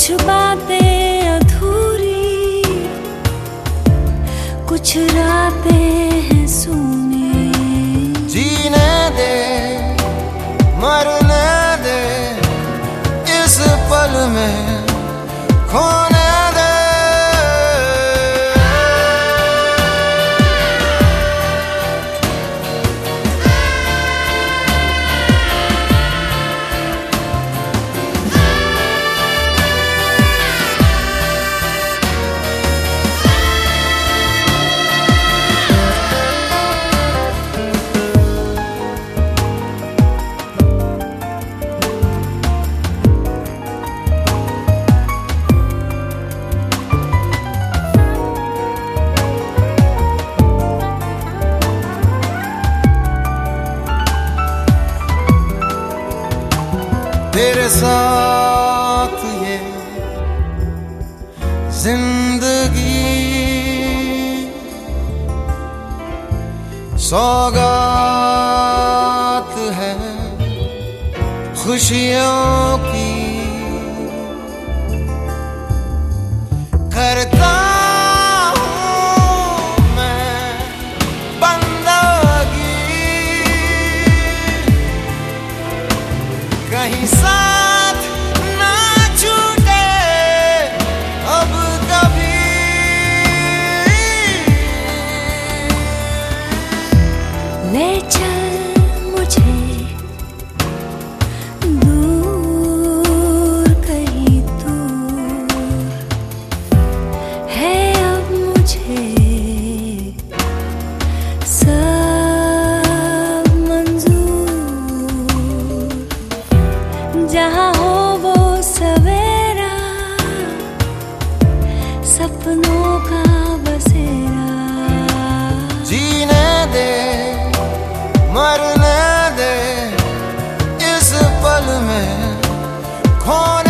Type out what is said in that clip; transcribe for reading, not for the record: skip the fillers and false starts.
कुछ बातें अधूरी, कुछ रातें हैं सूनी। जीने दे, मरने दे, इस पल में खोने दे। तेरे साथ ये जिंदगी सौगात है खुशियों की। करता हूँ मैं बंदगी, कहीं साथ ना छूटे अब कभी। ले चल मुझे दूर, कहीं दूर है अब मुझे सब मंजूर। जहाँ हो वो सवेरा, सपनों का बसेरा। जीने दे, मरने दे, इस पल में खोने